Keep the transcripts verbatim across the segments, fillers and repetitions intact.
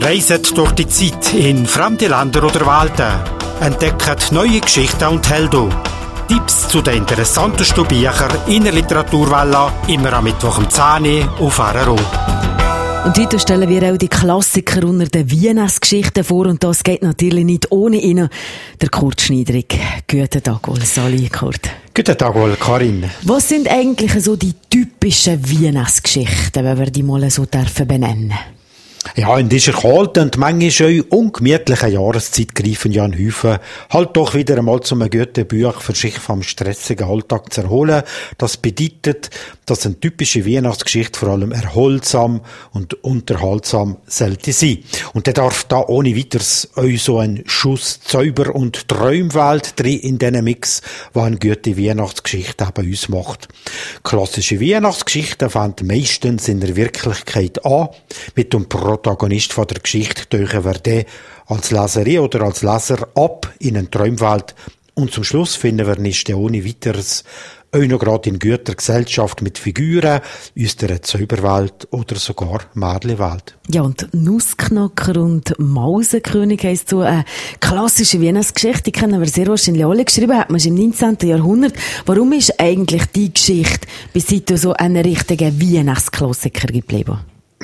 Reiset durch die Zeit in fremde Länder oder Welten. Entdeckt neue Geschichten und Helden. Tipps zu den interessantesten Büchern in der Literaturwelle immer am Mittwoch um zehn Uhr auf R R O. Und heute stellen wir auch die Klassiker unter den Weihnachtsgeschichten vor. Und das geht natürlich nicht ohne ihn. Der Kurt Schneiderig. Guten Tag, Sali, Kurt. Guten Tag, Karin. Was sind eigentlich so die typischen Weihnachtsgeschichten, wenn wir die mal so dürfen benennen? Ja, in dieser kalten und manchmal auch ungemütlichen Jahreszeit greifen ja ein Haufen halt doch wieder einmal zu einem guten Buch für sich vom stressigen Alltag zu erholen. Das bedeutet, dass eine typische Weihnachtsgeschichte vor allem erholsam und unterhaltsam sollte sein. Und der darf da ohne weiteres euch so ein Schuss Zauber- und Träumwelt drin in diesen Mix, was eine gute Weihnachtsgeschichte eben uns macht. Klassische Weihnachtsgeschichten fangen meistens in der Wirklichkeit an, mit dem Protagonist von der Geschichte tauchen wir den als Leserin oder als Leser ab in eine Träumwelt und zum Schluss finden wir nicht ohne weiteres auch noch gerade in guter Gesellschaft mit Figuren aus der Zauberwelt oder sogar Märchenwelt. Ja, und Nussknacker und Mausekönig heisst so eine klassische Weihnachtsgeschichte, die kennen wir sehr wahrscheinlich alle, geschrieben hat man es im neunzehnten Jahrhundert. Warum ist eigentlich die Geschichte bis heute so ein richtiger Weihnachtsklassiker geblieben?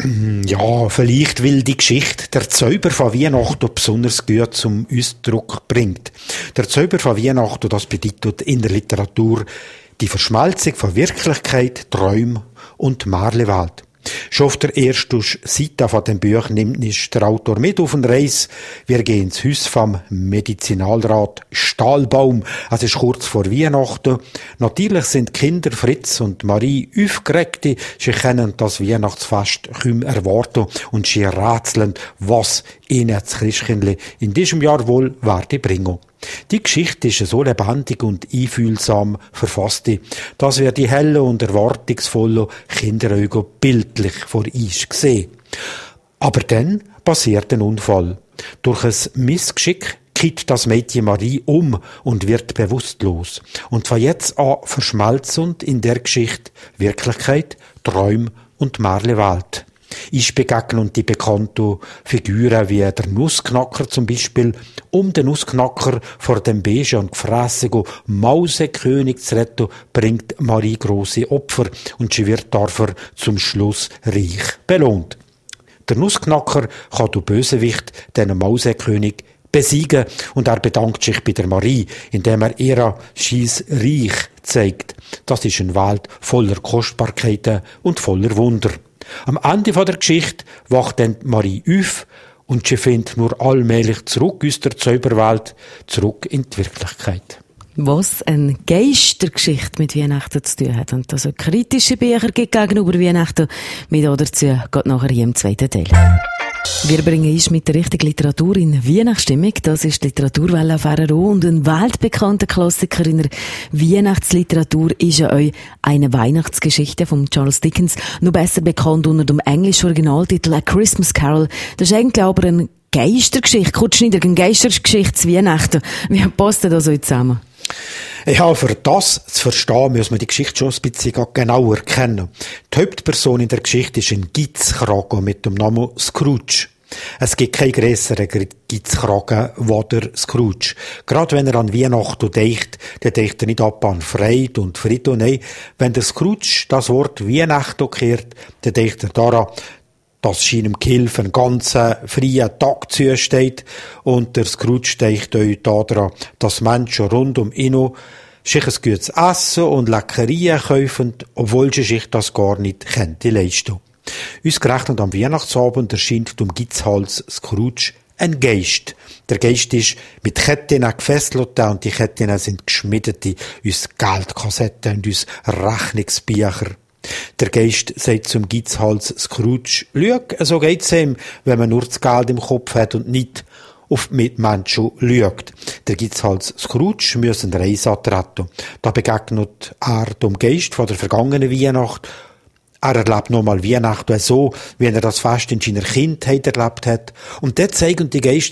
Ja, vielleicht, weil die Geschichte der Zauber von Weihnachten besonders gut zum Ausdruck bringt. Der Zauber von Weihnachten, das bedeutet in der Literatur die Verschmelzung von Wirklichkeit, Träumen und Märchenwelt. Schon auf der ersten Seite von dem Buch nimmt uns der Autor mit auf eine Reise. Wir gehen ins Haus vom Medizinalrat Stahlbaum. Es ist kurz vor Weihnachten. Natürlich sind Kinder Fritz und Marie aufgeregt. Sie können das Weihnachtsfest kaum erwarten und sie rätseln, was ihnen das Christkindli in diesem Jahr wohl werde bringen. Die Geschichte ist so lebendig und einfühlsam verfasst, dass wir die hellen und erwartungsvollen Kinderaugen bildlich vor uns sehen. Aber dann passiert ein Unfall. Durch ein Missgeschick kippt das Mädchen Marie um und wird bewusstlos. Und von jetzt an verschmelzen in der Geschichte Wirklichkeit, Träume und Märchenwelt. Ich begegne und die bekannten Figuren wie der Nussknacker zum Beispiel, um den Nussknacker vor dem beigen und gefrässigen Mausekönig zu retten, bringt Marie grosse Opfer und sie wird dafür zum Schluss reich belohnt. Der Nussknacker kann den Bösewicht, den Mausekönig, besiegen und er bedankt sich bei der Marie, indem er ihr scheiss Reich zeigt. Das ist eine Welt voller Kostbarkeiten und voller Wunder. Am Ende der Geschichte wacht dann Marie auf und sie findet nur allmählich zurück aus der Zauberwelt, zurück in die Wirklichkeit. Was eine Geistergeschichte mit Weihnachten zu tun hat und also kritische Bücher gibt gegenüber Weihnachten, mit dazu geht nachher hier im zweiten Teil. Wir bringen uns mit der richtigen Literatur in Weihnachtsstimmung. Das ist die Literaturwelle auf R R O und ein weltbekannter Klassiker in der Weihnachtsliteratur ist ja auch eine Weihnachtsgeschichte von Charles Dickens, noch besser bekannt unter dem englischen Originaltitel A Christmas Carol. Das ist eigentlich aber eine Geistergeschichte, Kurt Schneider, eine Geistergeschichte zu Weihnachten. Wie passt das so zusammen? Ja, für das zu verstehen, muss man die Geschichte schon ein bisschen genauer kennen. Die Hauptperson in der Geschichte ist ein Gitzkragen mit dem Namen Scrooge. Es gibt keinen grösseren Gitzkragen wie der Scrooge. Gerade wenn er an Weihnachten denkt, dann denkt er nicht ab an Freude und Frieden. Nein, wenn der Scrooge das Wort Weihnachten kehrt, dann denkt er daran, dass seinem Gehilfen einen ganzen freien Tag zusteht und der Scrooge denkt euch daran, dass Menschen rund um ihn sich ein gutes Essen und Leckerien kaufen, obwohl sie sich das gar nicht könnte leisten. Ausgerechnet am Weihnachtsabend erscheint um Gitzhals Scrooge ein Geist. Der Geist ist mit Ketten gefesselt und die Ketten sind geschmiedet aus Geldkassetten und aus Rechnungsbüchern. Der Geist sagt zum Gitzhals Scrooge, «Schau, so geht's ihm, wenn man nur das Geld im Kopf hat und nicht auf die Mitmenschen schaut.» Der Gitzhals Scrooge muss eine Reise antreten. Da begegnet er dem Geist von der vergangenen Weihnacht. Er erlebt nochmal Weihnachten so, wie er das Fest in seiner Kindheit erlebt hat. Und dort zeigen die Geister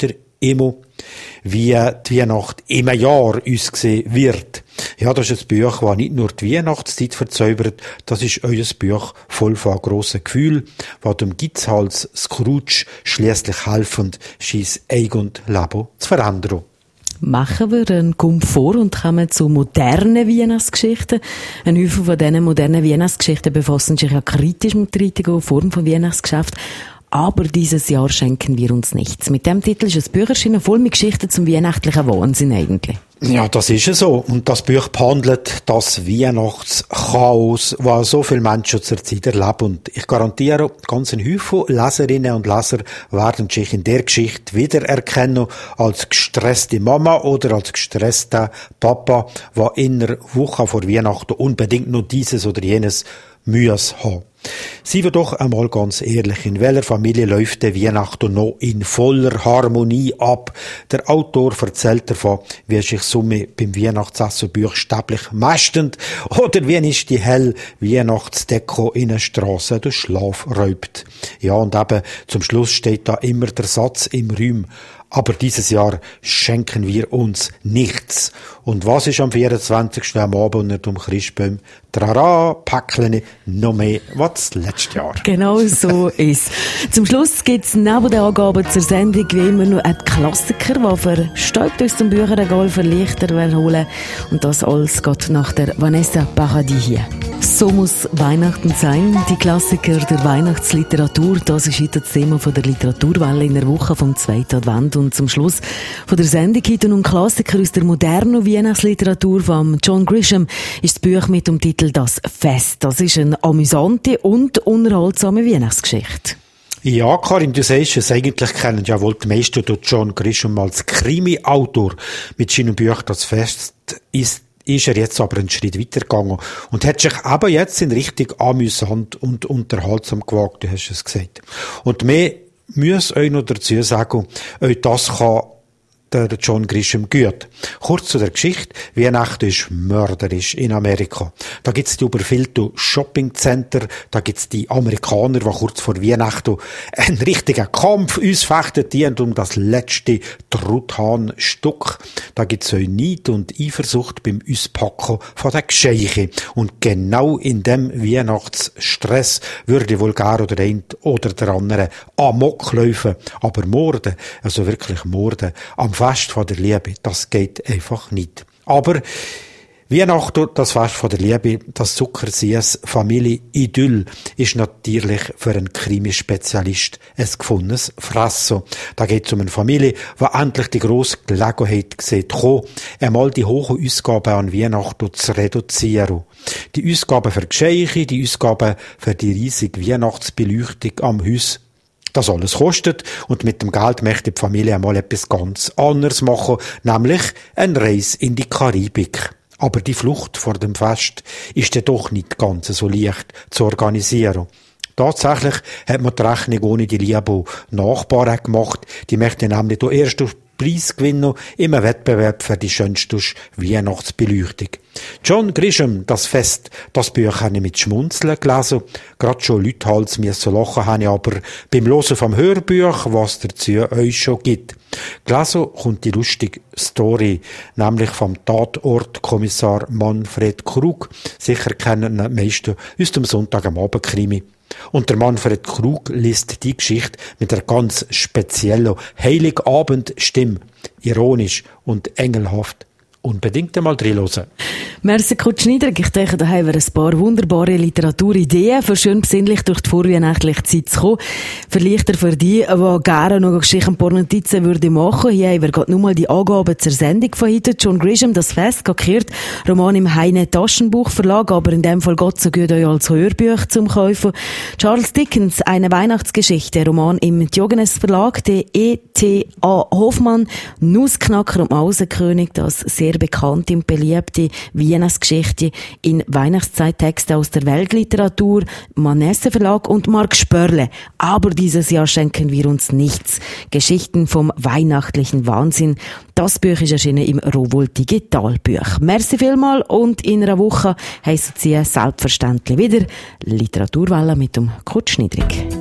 immer, wie die Weihnacht im Jahr uns gesehen wird. Ja, das ist ein Buch, das nicht nur die Weihnachtszeit verzaubert, das ist euer Buch voll von grossen Gefühlen, das dem Gitzhals Scrooge schliesslich helfend scheint eigenes Leben zu verändern. Machen wir einen Komfort und kommen zu modernen Weihnachtsgeschichten. Ein Haufen von diesen modernen Weihnachtsgeschichten befassen sich ja kritisch mit der heutigen Form von Weihnachtsgeschäft. Aber dieses Jahr schenken wir uns nichts. Mit dem Titel ist ein Buch erschienen, voll mit Geschichten zum weihnachtlichen Wahnsinn eigentlich. Ja, das ist es so. Und das Buch behandelt das Weihnachtschaos, was so viele Menschen zur Zeit erleben. Und ich garantiere, ganz ein Haufen Leserinnen und Leser werden sich in der Geschichte wiedererkennen als gestresste Mama oder als gestresster Papa, der in einer Woche vor Weihnachten unbedingt noch dieses oder jenes Mühes haben. Seien wir doch einmal ganz ehrlich, in welcher Familie läuft der Weihnachten noch in voller Harmonie ab? Der Autor erzählt davon, wie er sich Summe beim Weihnachtsessen buchstäblich mästend oder wie nicht die helle Weihnachtsdeko in der Strasse den Schlaf räubt. Ja, und eben zum Schluss steht da immer der Satz im Raum: aber dieses Jahr schenken wir uns nichts. Und was ist am vierundzwanzigsten am Abend unter dem Christbaum? Trara, Päckchen, noch mehr als letztes Jahr. Genau so ist. Zum Schluss gibt es neben den Angaben zur Sendung wie immer noch einen Klassiker, der verstäubt aus dem Bücherregal für Lichter holen. Und das alles geht nach der Vanessa Paradis hier. So muss Weihnachten sein. Die Klassiker der Weihnachtsliteratur, das ist heute das Thema von der Literaturwelle in der Woche vom zweiten Advent. Und zum Schluss von der Sendung heute noch ein Klassiker aus der modernen Weihnachtsliteratur von John Grisham ist das Buch mit dem Titel «Das Fest». Das ist eine amüsante und unterhaltsame Weihnachtsgeschichte. Ja, Karin, du sagst es, eigentlich kennen ja wohl die meisten John Grisham als Krimi-Autor. Mit seinem Buch «Das Fest» ist ist er jetzt aber einen Schritt weitergegangen und hat sich aber jetzt in Richtung amüsant und unterhaltsam gewagt, du hast es gesagt. Und mehr muss euch noch dazu sagen, euch das kann der John Grisham gut. Kurz zu der Geschichte. Weihnachten ist mörderisch in Amerika. Da gibt's die überfüllten Shoppingcenter, da gibt's die Amerikaner, die kurz vor Weihnachten einen richtigen Kampf ausfechten, die um das letzte Truthahnstück. Da gibt's auch Neid und Eifersucht beim Auspacken von den Geschenken. Und genau in dem Weihnachtsstress würde wohl gar oder ein oder der andere Amok laufen. Aber Morden, also wirklich Morden, am Fest von der Liebe, das geht einfach nicht. Aber Weihnachten, das Fest von der Liebe, das zuckersüße Familie-Idyll, ist natürlich für einen Krimi-Spezialist ein gefundenes Fressen. Da geht es um eine Familie, die endlich die grosse Gelegenheit sieht, einmal die hohen Ausgaben an Weihnachten zu reduzieren. Die Ausgaben für Geschenke, die Ausgaben für die riesige Weihnachtsbeleuchtung am Haus, das alles kostet, und mit dem Geld möchte die Familie einmal etwas ganz anderes machen, nämlich eine Reise in die Karibik. Aber die Flucht vor dem Fest ist ja doch nicht ganz so leicht zu organisieren. Tatsächlich hat man die Rechnung ohne die lieben Nachbarn gemacht. Die möchten nämlich den ersten Preis gewinnen im Wettbewerb für die schönste Weihnachtsbeleuchtung. John Grisham, «Das Fest», das Buch habe ich mit Schmunzeln gelesen. Gerade schon Leute Hals müssen lachen habe ich aber beim Hören vom Hörbuch, was dazu euch schon gibt. Gelesen kommt die lustige Story, nämlich vom Tatortkommissar Manfred Krug. Sicher kennen die meisten aus dem Sonntag am Abend Krimi. Und der Manfred Krug liest die Geschichte mit einer ganz speziellen Heiligabend-Stimme. Ironisch und engelhaft. Unbedingt einmal reinhören. Merci, Kurt Schneider. Ich denke, da haben wir ein paar wunderbare Literaturideen, für schön besinnlich durch die vorweihnachtliche Zeit zu kommen. Vielleicht für die, die gerne noch Geschichten und Pornotizen würde machen. Hier haben wir gerade nur mal die Angaben zur Sendung von heute. John Grisham, «Das Fest», gehört, Roman im Heine Taschenbuchverlag, aber in dem Fall Gott so gut euch als Hörbuch zum Kaufen. Charles Dickens, «Eine Weihnachtsgeschichte», Roman im Diogenes Verlag, der E T A Hoffmann, Nussknacker und Mausenkönig, das sehr bekannte und beliebte Weihnachtsgeschichte in Weihnachtszeittexte aus der Weltliteratur, Manesse Verlag und Mark Spörle. Aber dieses Jahr schenken wir uns nichts. Geschichten vom weihnachtlichen Wahnsinn. Das Buch ist erschienen im Rowohl Digitalbuch. Merci vielmal und in einer Woche heissen Sie selbstverständlich wieder Literaturwelle mit dem Kurt Schneider.